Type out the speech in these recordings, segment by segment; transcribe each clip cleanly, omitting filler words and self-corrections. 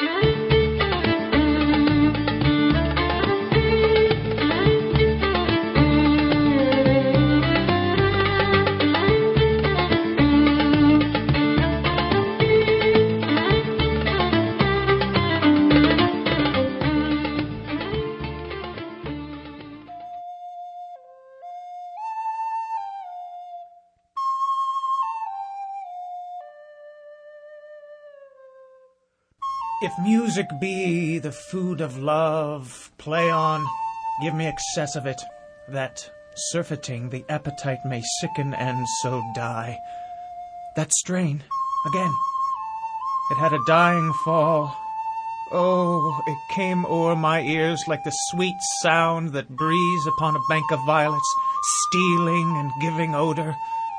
If music be the food of love, play on, give me excess of it, that, surfeiting the appetite, may sicken and so die. That strain, again, it had a dying fall. Oh, it came o'er my ears like the sweet sound that breeze upon a bank of violets, stealing and giving odor.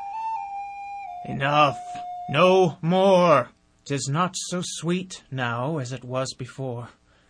Enough, no more. 'Tis not so sweet now as it was before.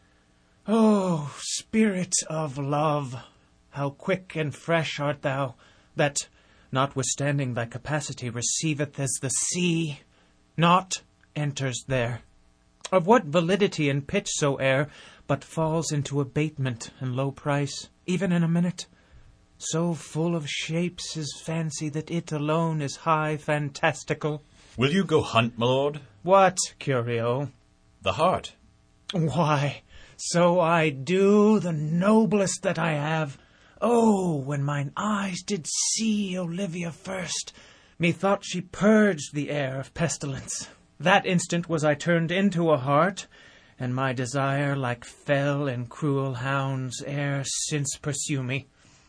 Oh, spirit of love, how quick and fresh art thou, that, notwithstanding thy capacity, receiveth as the sea, not enters there. Of what validity and pitch soe'er, but falls into abatement and low price, even in a minute. So full of shapes is fancy that it alone is high fantastical. Will you go hunt, my lord? What, Curio? The hart. Why, so I do, the noblest that I have. Oh, when mine eyes did see Olivia first, methought she purged the air of pestilence. That instant was I turned into a hart, and my desire, like fell and cruel hounds, e'er since pursue me.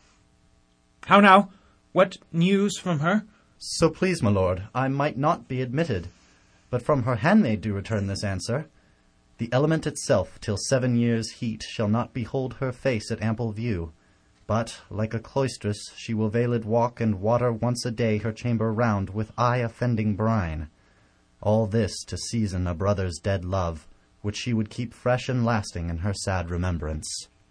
How now? What news from her? So please, my lord, I might not be admitted, but from her handmaid do return this answer. The element itself, till 7 years' heat, shall not behold her face at ample view, but, like a cloistress, she will veiled walk and water once a day her chamber round with eye-offending brine. All this to season a brother's dead love, which she would keep fresh and lasting in her sad remembrance.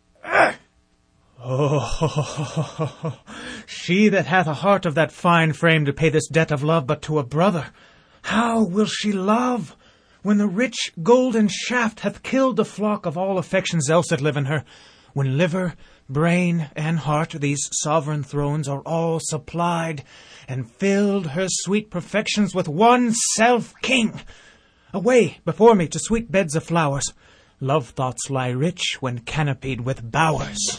Oh, she that hath a heart of that fine frame to pay this debt of love but to a brother, how will she love, when the rich golden shaft hath killed the flock of all affections else that live in her, when liver, brain, and heart, these sovereign thrones, are all supplied, and filled her sweet perfections with one self-king? Away before me to sweet beds of flowers. Love thoughts lie rich when canopied with bowers.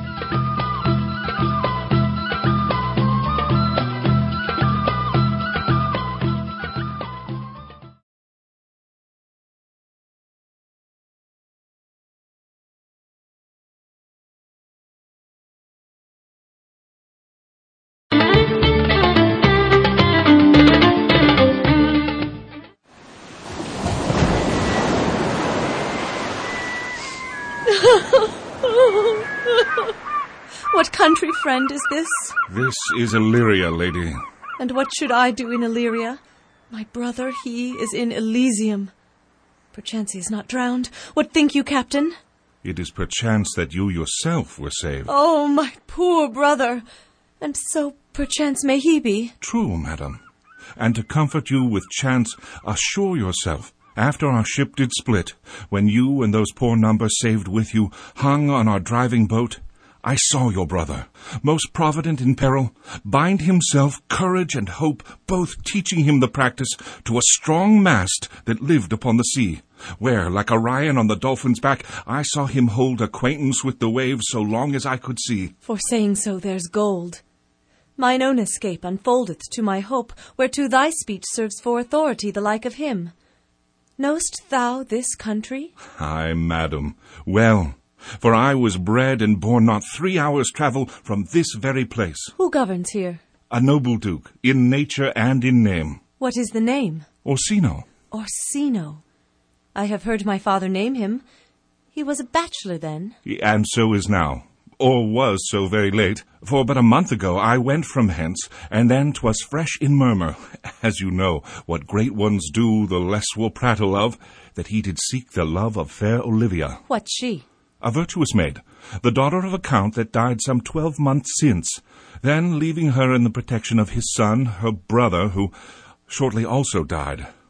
What country friend is this? This is Illyria, lady. And what should I do in Illyria? My brother, he is in Elysium. Perchance he is not drowned. What think you, Captain? It is perchance that you yourself were saved. Oh, my poor brother. And so perchance may he be. True, madam. And to comfort you with chance, assure yourself, after our ship did split, when you and those poor number saved with you hung on our driving boat, I saw your brother, most provident in peril, bind himself courage and hope, both teaching him the practice, to a strong mast that lived upon the sea, where, like Orion on the dolphin's back, I saw him hold acquaintance with the waves so long as I could see. For saying so there's gold. Mine own escape unfoldeth to my hope, whereto thy speech serves for authority the like of him. Know'st thou this country? Aye, madam, well, for I was bred and born not 3 hours' travel from this very place. Who governs here? A noble duke, in nature and in name. What is the name? Orsino. Orsino. I have heard my father name him. He was a bachelor then. And so is now, or was so very late. For but a month ago I went from hence, and then 'twas fresh in murmur, as you know, what great ones do the less will prattle of, that he did seek the love of fair Olivia. What's she? A virtuous maid, the daughter of a count that died some 12 months since, then leaving her in the protection of his son, her brother, who shortly also died.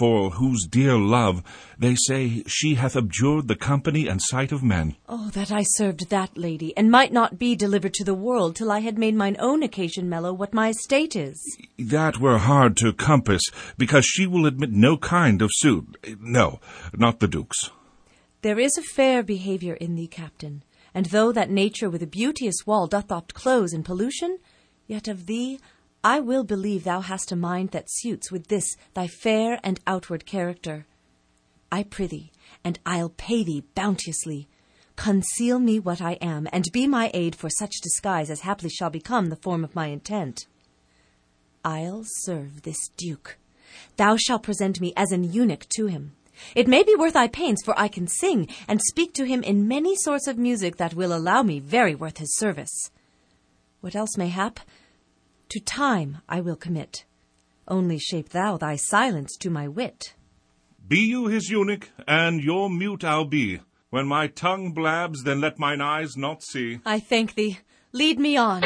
for whose dear love, they say, she hath abjured the company and sight of men. Oh, that I served that lady, and might not be delivered to the world till I had made mine own occasion mellow what my estate is. That were hard to compass, because she will admit no kind of suit. No, not the Duke's. There is a fair behaviour in thee, Captain, and though that nature with a beauteous wall doth oft close in pollution, yet of thee I will believe thou hast a mind that suits with this thy fair and outward character. I prithee, and I'll pay thee bounteously. Conceal me what I am, and be my aid for such disguise as haply shall become the form of my intent. I'll serve this Duke. Thou shalt present me as an eunuch to him. It may be worth thy pains, for I can sing, and speak to him in many sorts of music that will allow me very worth his service. What else may hap, to time I will commit. Only shape thou thy silence to my wit. Be you his eunuch, and your mute I'll be. When my tongue blabs, then let mine eyes not see. I thank thee. Lead me on.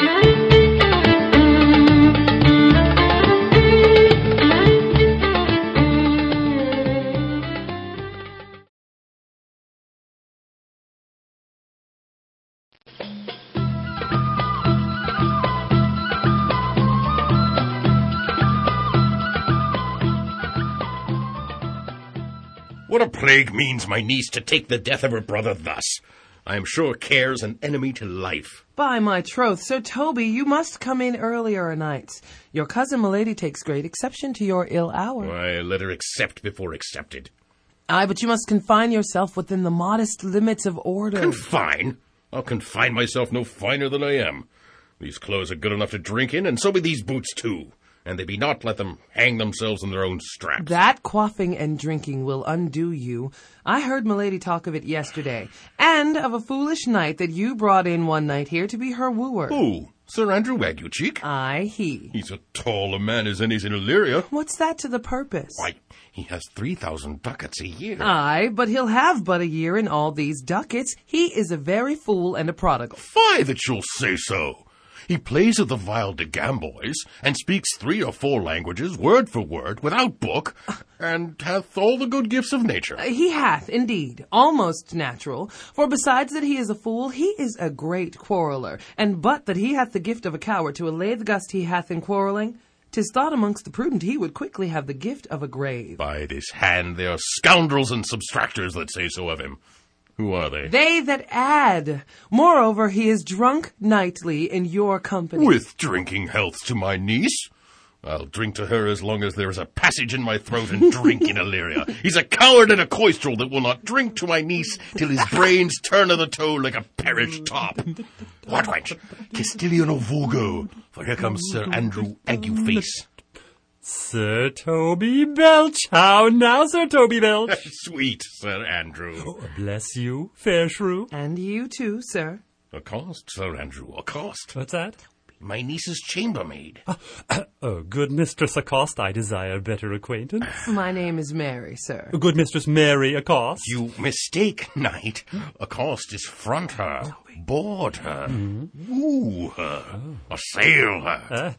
What a plague means my niece to take the death of her brother thus? I am sure care's an enemy to life. By my troth, Sir Toby, you must come in earlier o' nights. Your cousin Milady takes great exception to your ill hour. Why, let her accept before accepted. Aye, but you must confine yourself within the modest limits of order. Confine? I'll confine myself no finer than I am. These clothes are good enough to drink in, and so be these boots too. And they be not, let them hang themselves in their own straps. That quaffing and drinking will undo you. I heard Milady talk of it yesterday, and of a foolish knight that you brought in one night here to be her wooer. Who? Sir Andrew Aguecheek? Aye, he. He's a tall a man as any's in Illyria. What's that to the purpose? Why, he has 3,000 ducats a year. Aye, but he'll have but a year in all these ducats. He is a very fool and a prodigal. Fie that you'll say so. He plays with the vile de Gamboys, and speaks 3 or 4 languages, word for word, without book, and hath all the good gifts of nature. He hath, indeed, almost natural, for besides that he is a fool, he is a great quarreller, and but that he hath the gift of a coward to allay the gust he hath in quarrelling, 'tis thought amongst the prudent he would quickly have the gift of a grave. By this hand, they are scoundrels and substractors that say so of him. Who are they? They that add. Moreover, he is drunk nightly in your company. With drinking health to my niece? I'll drink to her as long as there is a passage in my throat and drink in Illyria. He's a coward and a coistrel that will not drink to my niece till his brains turn of the toe like a perished top. What, wench? Castilian or Vogo? For here comes Sir Andrew Agueface. Sir Toby Belch. How now, Sir Toby Belch? Sweet Sir Andrew. Bless you, fair shrew. And you too, sir. Accost, Sir Andrew, accost. What's that? My niece's chambermaid. Oh, good Mistress Accost, I desire better acquaintance. My name is Mary, sir. Good Mistress Mary Accost. You mistake, knight. Accost is front her, board her, woo her, assail her.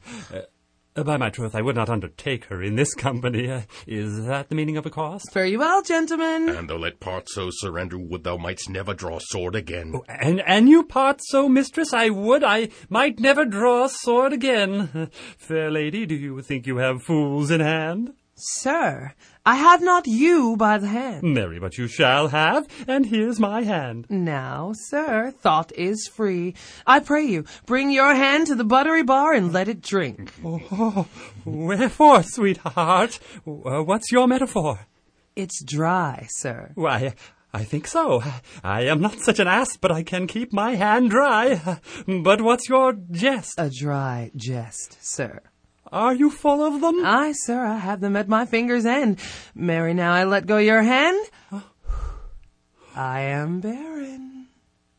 By my troth, I would not undertake her in this company. Is that the meaning of accost? Fare you well, gentlemen. And though let part so, Sir Andrew, would thou mightst never draw sword again. Oh, and you part so, mistress, I might never draw a sword again. Fair lady, do you think you have fools in hand? Sir, I have not you by the hand. Marry, but you shall have, and here's my hand. Now, sir, thought is free. I pray you, bring your hand to the buttery bar and let it drink. Oh, wherefore, sweetheart? What's your metaphor? It's dry, sir. Why, I think so. I am not such an ass, but I can keep my hand dry. But what's your jest? A dry jest, sir. Are you full of them? Aye, sir, I have them at my finger's end. Mary, now I let go your hand. I am barren.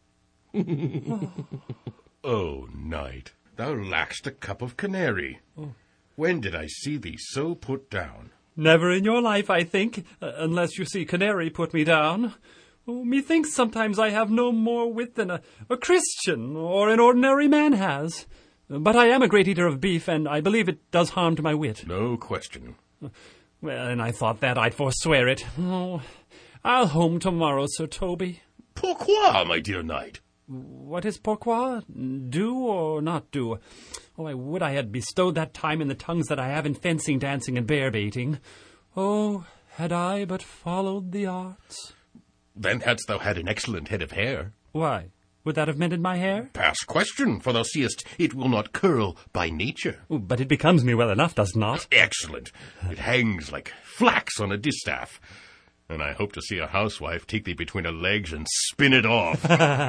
Oh, knight, thou lackst a cup of canary. When did I see thee so put down? Never in your life, I think, unless you see canary put me down. Oh, methinks sometimes I have no more wit than a Christian or an ordinary man has. But I am a great eater of beef, and I believe it does harm to my wit. No question. Well, and I thought that I'd forswear it. Oh, I'll home tomorrow, Sir Toby. Pourquoi, my dear knight? What is pourquoi? Do or not do? Oh, I would I had bestowed that time in the tongues that I have in fencing, dancing, and bear-baiting. Oh, had I but followed the arts. Then hadst thou had an excellent head of hair. Why? Would that have mended my hair? Past question, for thou seest it will not curl by nature. Oh, but it becomes me well enough, does not? Excellent. It hangs like flax on a distaff. And I hope to see a housewife take thee between her legs and spin it off.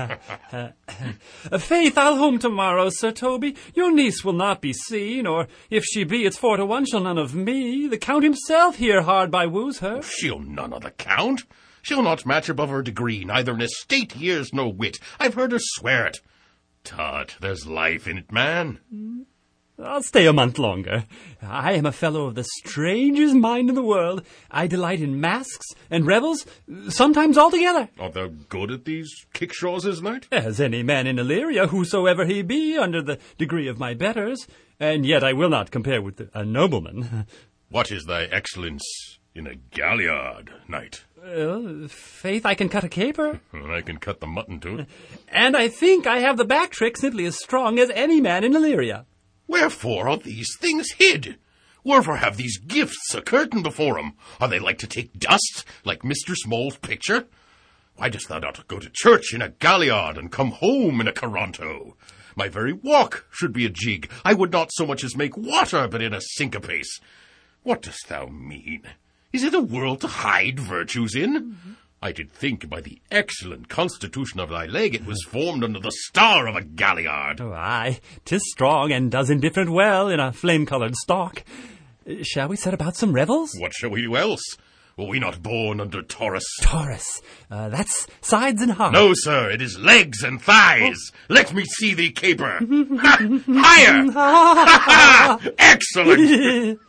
Faith, I'll home tomorrow, Sir Toby. Your niece will not be seen, or if she be, it's 4-1 shall none of me. The Count himself here hard by woos her. She'll none of the Count. She'll not match above her degree, neither in estate, years, nor wit. I've heard her swear it. Tut, there's life in it, man. I'll stay a month longer. I am a fellow of the strangest mind in the world. I delight in masks and revels, sometimes altogether. Art thou good at these kickshaws, is knight? As any man in Illyria, whosoever he be, under the degree of my betters. And yet I will not compare with a nobleman. What is thy excellence in a galliard, knight? Well, faith, I can cut a caper. I can cut the mutton to it. And I think I have the back trick simply as strong as any man in Illyria. Wherefore are these things hid? Wherefore have these gifts a curtain before 'em? Are they like to take dust, like Mr. Small's picture? Why dost thou not go to church in a galliard and come home in a caronto? My very walk should be a jig. I would not so much as make water but in a syncopace. What dost thou mean? Is it a world to hide virtues in? I did think by the excellent constitution of thy leg it was formed under the star of a galliard. Oh, aye, 'tis strong and does indifferent well in a flame-coloured stalk. Shall we set about some revels? What shall we do else? Were we not born under Taurus? Taurus, that's sides and heart. No, sir, it is legs and thighs. Let me see thee caper. Ha! Higher! Ha ha! Excellent!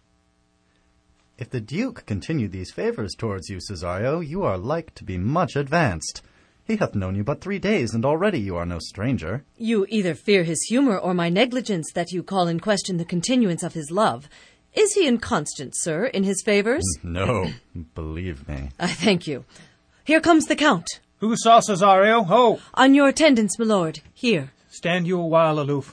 If the Duke continue these favours towards you, Cesario, you are like to be much advanced. He hath known you but 3 days, and already you are no stranger. You either fear his humour or my negligence that you call in question the continuance of his love. Is he inconstant, sir, in his favours? No, believe me. I thank you. Here comes the Count. Who saw Cesario? Ho! On your attendance, my lord. Here. Stand you a while aloof.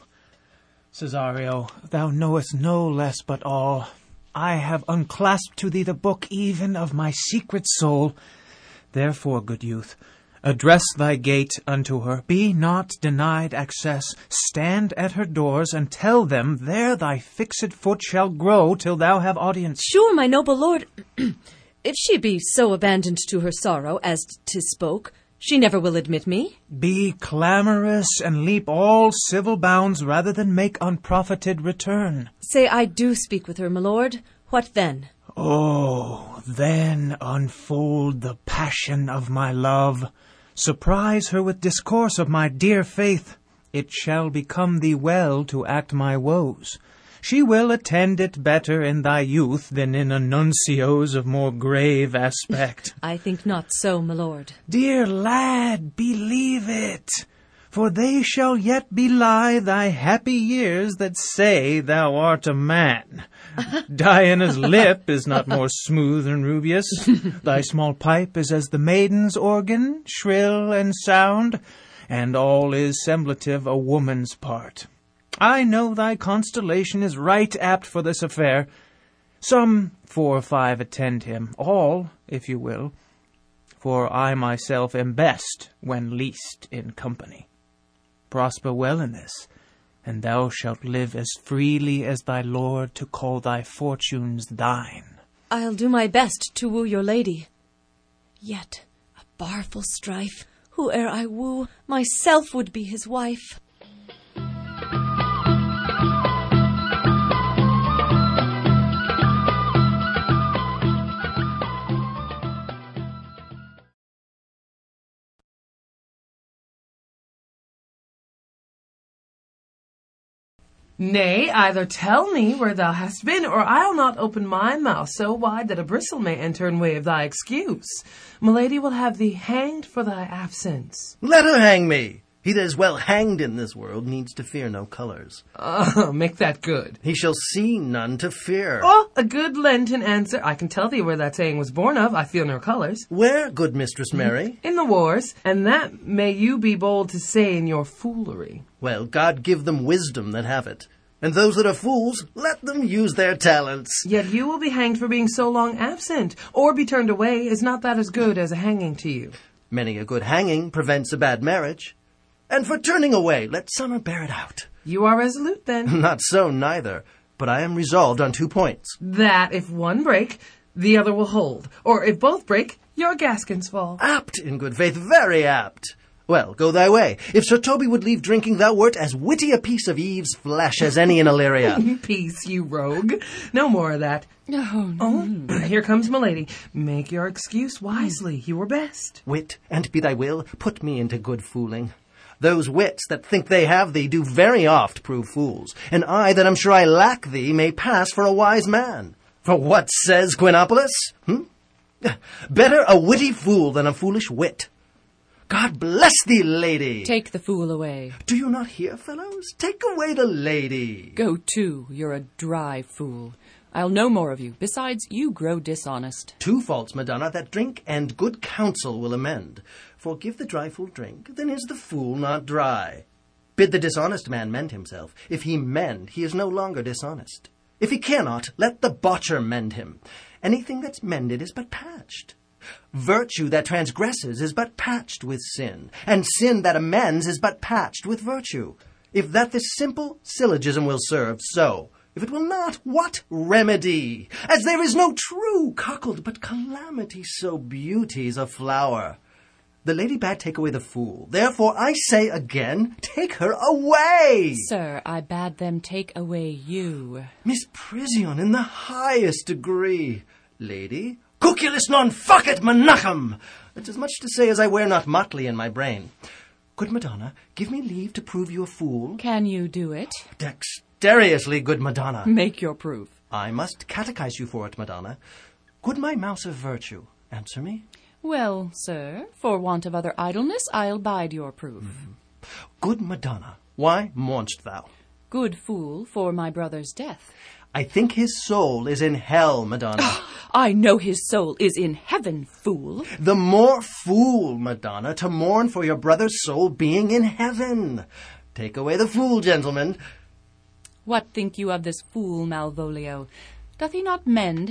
Cesario, thou knowest no less but all. I have unclasped to thee the book even of my secret soul. Therefore, good youth, address thy gate unto her. Be not denied access. Stand at her doors, and tell them there thy fixed foot shall grow till thou have audience. Sure, my noble lord, if she be so abandoned to her sorrow as 'tis spoke, she never will admit me. Be clamorous, and leap all civil bounds, rather than make unprofited return. Say I do speak with her, my lord. What then? Oh, then unfold the passion of my love. Surprise her with discourse of my dear faith. It shall become thee well to act my woes. She will attend it better in thy youth than in a nuncio's of more grave aspect. I think not so, my lord. Dear lad, believe it, for they shall yet belie thy happy years that say thou art a man. Diana's lip is not more smooth than Rubius. Thy small pipe is as the maiden's organ, shrill and sound, and all is semblative a woman's part. I know thy constellation is right apt for this affair. Some 4 or 5 attend him, all, if you will, for I myself am best when least in company. Prosper well in this, and thou shalt live as freely as thy lord to call thy fortunes thine. I'll do my best to woo your lady. Yet a barful strife, whoe'er I woo, myself would be his wife. Nay, either tell me where thou hast been, or I'll not open my mouth so wide that a bristle may enter in way of thy excuse. My lady will have thee hanged for thy absence. Let her hang me. He that is well hanged in this world needs to fear no colours. Make that good. He shall see none to fear. Oh, a good Lenten answer. I can tell thee where that saying was born of. I feel no colours. Where, good Mistress Mary? In the wars, and that may you be bold to say in your foolery. Well, God give them wisdom that have it. And those that are fools, let them use their talents. Yet you will be hanged for being so long absent, or be turned away. Is not that as good as a hanging to you? Many a good hanging prevents a bad marriage. And for turning away, let summer bear it out. You are resolute, then. Not so, neither. But I am resolved on 2 points. That if one break, the other will hold. Or if both break, your gaskins fall. Apt, in good faith, very apt. Well, go thy way. If Sir Toby would leave drinking, thou wert as witty a piece of Eve's flesh as any in Illyria. Peace, you rogue. No more of that. Oh, here comes milady. Make your excuse wisely. You were best. Wit, and be thy will, put me into good fooling. Those wits that think they have thee do very oft prove fools, and I that am sure I lack thee may pass for a wise man. For what says Quinopolis? Better a witty fool than a foolish wit. God bless thee, lady. Take the fool away. Do you not hear, fellows? Take away the lady. Go to, you're a dry fool. I'll no more of you. Besides, you grow dishonest. 2 faults, Madonna, that drink and good counsel will amend. For give the dry fool drink, then is the fool not dry. Bid the dishonest man mend himself. If he mend, he is no longer dishonest. If he cannot, let the botcher mend him. Anything that's mended is but patched. Virtue that transgresses is but patched with sin, and sin that amends is but patched with virtue. If that this simple syllogism will serve, so. If it will not, what remedy? As there is no true cuckold, but calamity, so beauty's a flower. The lady bade take away the fool. Therefore, I say again, take her away! Sir, I bade them take away you. Misprision in the highest degree. Lady, cuculus non facet menachem! It's as much to say as I wear not motley in my brain. Good Madonna, give me leave to prove you a fool. Can you do it? Dexterously, good Madonna. Make your proof. I must catechize you for it, Madonna. Good my mouse of virtue, answer me. Well, sir, for want of other idleness, I'll bide your proof. Good Madonna, why mourn'st thou? Good fool, for my brother's death. I think his soul is in hell, Madonna. I know his soul is in heaven, fool. The more fool, Madonna, to mourn for your brother's soul being in heaven. Take away the fool, gentlemen. What think you of this fool, Malvolio? Doth he not mend?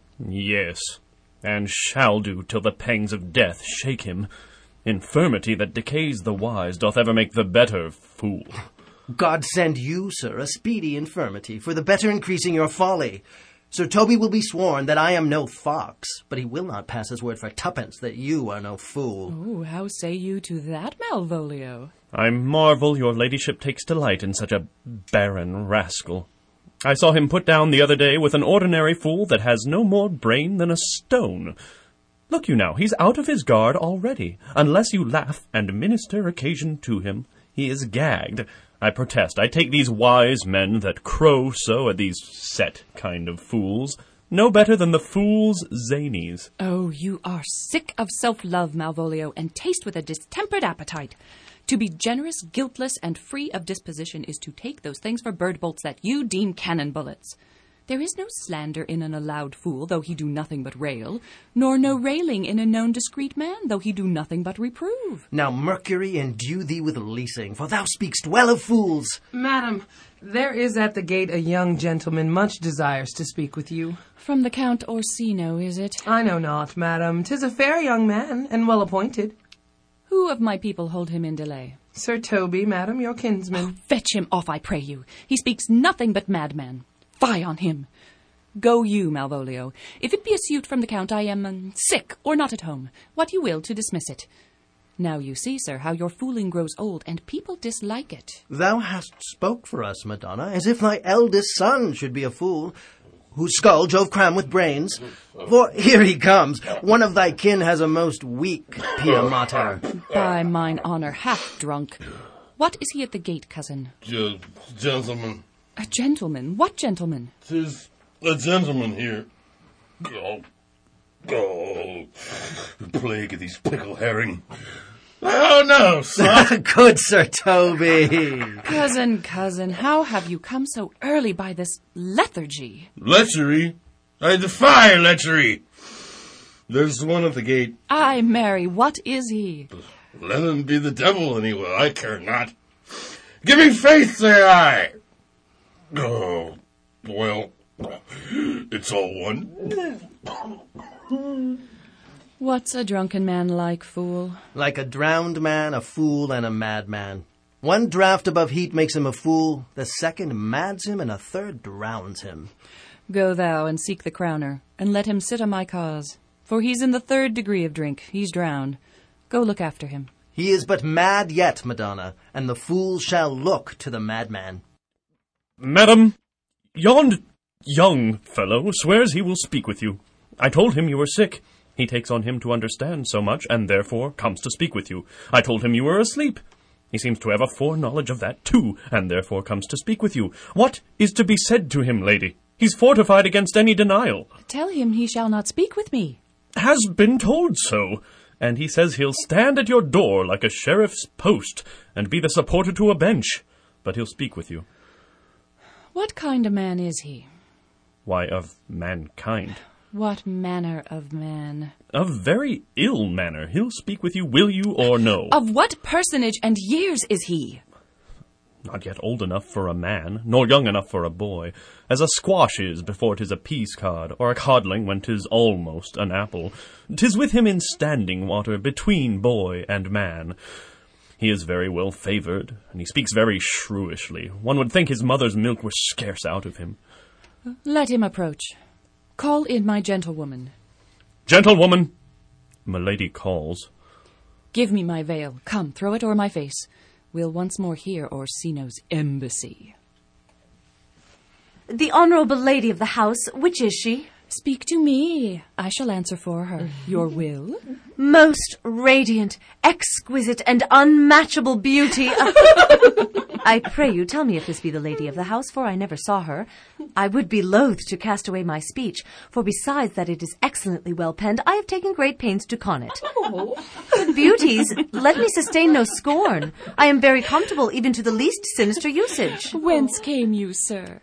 Yes, and shall do till the pangs of death shake him. Infirmity that decays the wise doth ever make the better fool. God send you, sir, a speedy infirmity, for the better increasing your folly. Sir Toby will be sworn that I am no fox, but he will not pass his word for 2pence that you are no fool. Oh, how say you to that, Malvolio? I marvel your ladyship takes delight in such a barren rascal. I saw him put down the other day with an ordinary fool that has no more brain than a stone. Look you now, he's out of his guard already. Unless you laugh and minister occasion to him, he is gagged. I protest, I take these wise men that crow so at these set kind of fools no better than the fools' zanies. Oh, you are sick of self-love, Malvolio, and taste with a distempered appetite. To be generous, guiltless, and free of disposition is to take those things for bird bolts that you deem cannon bullets. There is no slander in an allowed fool, though he do nothing but rail, nor no railing in a known discreet man, though he do nothing but reprove. Now Mercury endue thee with leasing, for thou speakst well of fools. Madam, there is at the gate a young gentleman much desires to speak with you. From the Count Orsino, is it? I know not, madam. 'Tis a fair young man, and well appointed. Who of my people hold him in delay? Sir Toby, madam, your kinsman. Fetch him off, I pray you. He speaks nothing but madman. Fie on him. Go you, Malvolio. If it be a suit from the Count, I am sick or not at home. What you will to dismiss it. Now you see, sir, how your fooling grows old, and people dislike it. Thou hast spoke for us, Madonna, as if thy eldest son should be a fool, whose skull Jove cram with brains. For here he comes. One of thy kin has a most weak pia mater. By mine honour, half drunk. What is he at the gate, cousin? Gentlemen. A gentleman? What gentleman? 'Tis a gentleman here. Go. The plague of these pickle herring. Oh, no, son. Good Sir Toby. Cousin, how have you come so early by this lethargy? Lechery? I defy lechery. There's one at the gate. Ay, Mary, what is he? Let him be the devil anyway, I care not. Give me faith, say I. Oh, well, it's all one. What's a drunken man like, fool? Like a drowned man, a fool, and a madman. One draught above heat makes him a fool, the second mads him, and a third drowns him. Go thou and seek the crowner, and let him sit on my cause. For he's in the 3rd degree of drink, he's drowned. Go look after him. He is but mad yet, Madonna, and the fool shall look to the madman. Madam, yond young fellow swears he will speak with you. I told him you were sick. He takes on him to understand so much, and therefore comes to speak with you. I told him you were asleep. He seems to have a foreknowledge of that too, and therefore comes to speak with you. What is to be said to him, lady? He's fortified against any denial. Tell him he shall not speak with me. Has been told so. And he says he'll stand at your door like a sheriff's post, and be the supporter to a bench. But he'll speak with you. What kind of man is he? Why, of mankind. What manner of man? A very ill manner. He'll speak with you, will you or no? Of what personage and years is he? Not yet old enough for a man, nor young enough for a boy, as a squash is before 'tis a peas cod, or a codling when 'tis almost an apple. 'Tis with him in standing water between boy and man. He is very well favoured, and he speaks very shrewishly. One would think his mother's milk were scarce out of him. Let him approach. Call in my gentlewoman. Gentlewoman! Milady calls. Give me my veil. Come, throw it o'er my face. We'll once more hear Orsino's embassy. The honourable lady of the house, which is she? Speak to me. I shall answer for her. Your will? Most radiant, exquisite, and unmatchable beauty. I pray you, tell me if this be the lady of the house, for I never saw her. I would be loath to cast away my speech, for besides that it is excellently well penned, I have taken great pains to con it. Good beauties, let me sustain no scorn. I am very comfortable even to the least sinister usage. Whence came you, sir?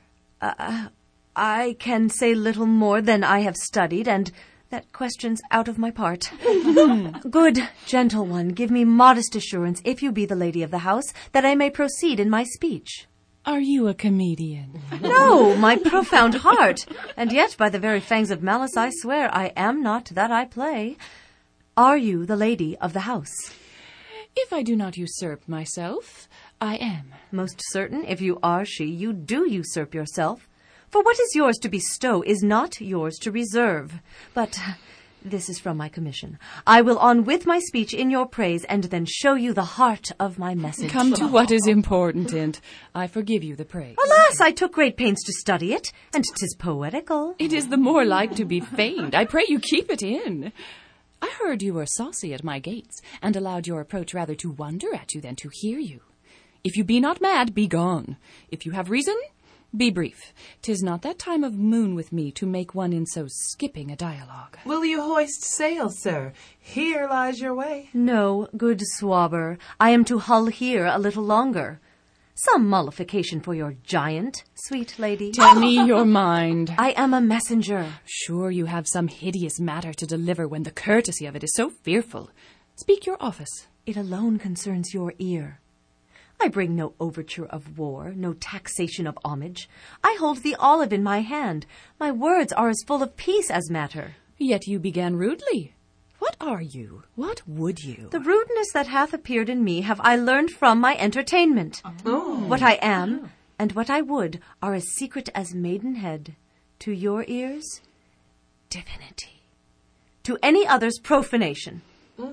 I can say little more than I have studied, and that question's out of my part. Good, gentle one, give me modest assurance, if you be the lady of the house, that I may proceed in my speech. Are you a comedian? No, my profound heart. And yet, by the very fangs of malice, I swear I am not that I play. Are you the lady of the house? If I do not usurp myself, I am. Most certain, if you are she, you do usurp yourself. For what is yours to bestow is not yours to reserve. But this is from my commission. I will on with my speech in your praise, and then show you the heart of my message. Come to what is important, and I forgive you the praise. Alas, I took great pains to study it, and 'tis poetical. It is the more like to be feigned. I pray you keep it in. I heard you were saucy at my gates, and allowed your approach rather to wonder at you than to hear you. If you be not mad, be gone. If you have reason, be brief. 'Tis not that time of moon with me to make one in so skipping a dialogue. Will you hoist sail, sir? Here lies your way. No, good swabber, I am to hull here a little longer. Some mollification for your giant, sweet lady. Tell me your mind. I am a messenger. Sure you have some hideous matter to deliver when the courtesy of it is so fearful. Speak your office. It alone concerns your ear. I bring no overture of war, no taxation of homage. I hold the olive in my hand. My words are as full of peace as matter. Yet you began rudely. What are you? What would you? The rudeness that hath appeared in me have I learned from my entertainment. What I am and what I would are as secret as maidenhead. To your ears, divinity. To any other's, profanation.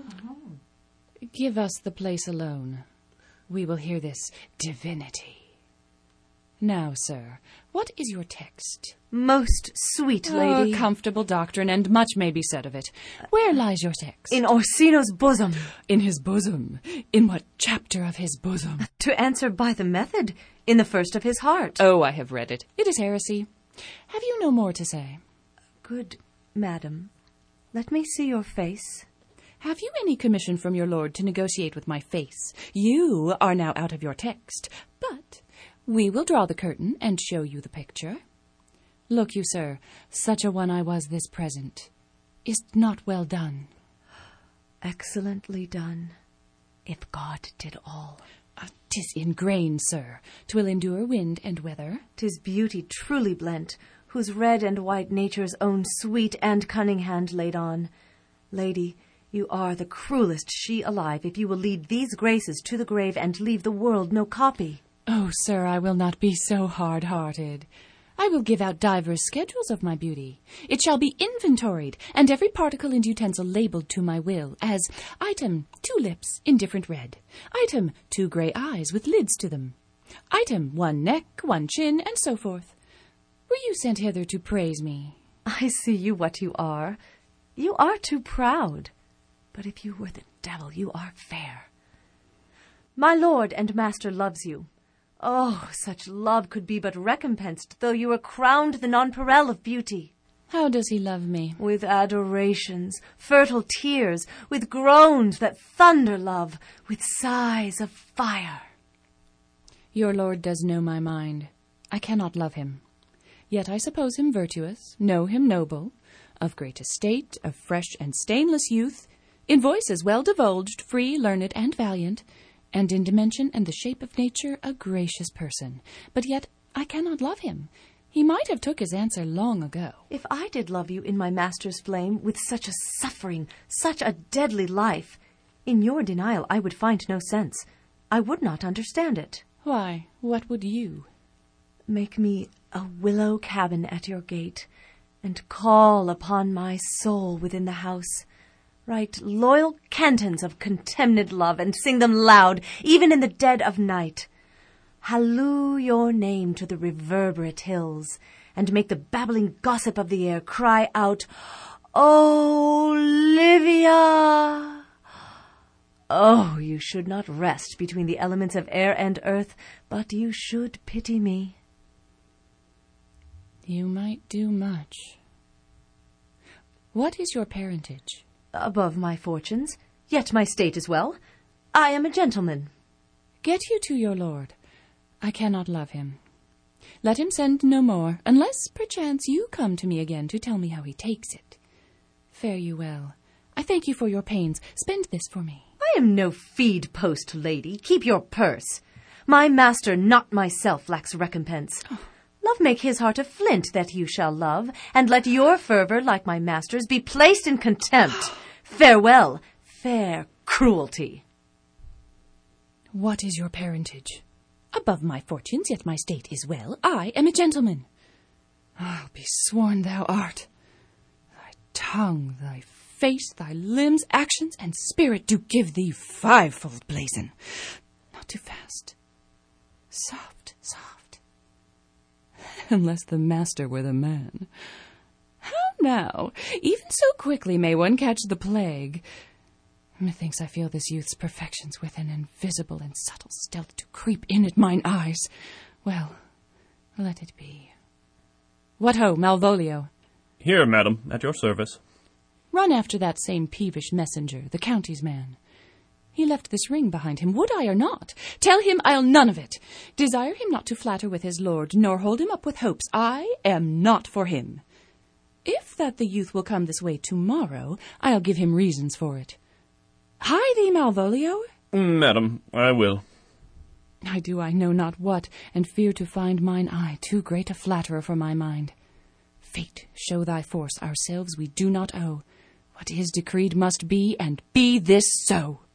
Give us the place alone. We will hear this divinity. Now, sir, what is your text? Most sweet lady. Comfortable doctrine, and much may be said of it. Where lies your text? In Orsino's bosom. In his bosom? In what chapter of his bosom? To answer by the method, in the first of his heart. Oh, I have read it. It is heresy. Have you no more to say? Good madam, let me see your face. Have you any commission from your lord to negotiate with my face? You are now out of your text, but we will draw the curtain and show you the picture. Look you, sir, such a one I was this present. Is't not well done? Excellently done, if God did all. 'Tis in grain, sir. 'Twill endure wind and weather. 'Tis beauty truly blent, whose red and white nature's own sweet and cunning hand laid on. Lady, you are the cruelest she alive, if you will lead these graces to the grave and leave the world no copy. Oh, sir, I will not be so hard-hearted. I will give out divers schedules of my beauty. It shall be inventoried, and every particle and utensil labelled to my will, as item 2 lips, indifferent red, item 2 grey eyes with lids to them, item 1 neck, 1 chin, and so forth. Were you sent hither to praise me? I see you what you are. You are too proud. But if you were the devil, you are fair. My lord and master loves you. Oh, such love could be but recompensed, though you were crowned the nonpareil of beauty. How does he love me? With adorations, fertile tears, with groans that thunder love, with sighs of fire. Your lord does know my mind. I cannot love him. Yet I suppose him virtuous, know him noble, of great estate, of fresh and stainless youth, in voices well divulged, free, learned, and valiant, and in dimension and the shape of nature a gracious person. But yet I cannot love him. He might have took his answer long ago. If I did love you in my master's flame, with such a suffering, such a deadly life, in your denial I would find no sense. I would not understand it. Why, what would you? Make me a willow cabin at your gate, and call upon my soul within the house. Write loyal cantons of contemned love, and sing them loud, even in the dead of night. Halloo your name to the reverberate hills, and make the babbling gossip of the air cry out, Olivia! Oh, you should not rest between the elements of air and earth, but you should pity me. You might do much. What is your parentage? Above my fortunes, yet my state is well. I am a gentleman. Get you to your lord. I cannot love him. Let him send no more, unless perchance you come to me again to tell me how he takes it. Fare you well. I thank you for your pains. Spend this for me. I am no feed-post lady. Keep your purse. My master, not myself, lacks recompense. Oh. Love make his heart of flint that you shall love, and let your fervour, like my master's, be placed in contempt. Farewell, fair cruelty. What is your parentage? Above my fortunes, yet my state is well. I am a gentleman. I'll be sworn thou art. Thy tongue, thy face, thy limbs, actions, and spirit do give thee fivefold blazon. Not too fast. Soft, soft. Unless the master were the man. How now? Even so quickly may one catch the plague. Methinks I feel this youth's perfections with an invisible and subtle stealth to creep in at mine eyes. Well, let it be. What ho, Malvolio? Here, madam, at your service. Run after that same peevish messenger, the county's man. He left this ring behind him, would I or not? Tell him I'll none of it. Desire him not to flatter with his lord, nor hold him up with hopes. I am not for him. If that the youth will come this way tomorrow, I'll give him reasons for it. Hie thee, Malvolio. Madam, I will. I do I know not what, and fear to find mine eye too great a flatterer for my mind. Fate, show thy force, ourselves we do not owe. What is decreed must be, and be this so.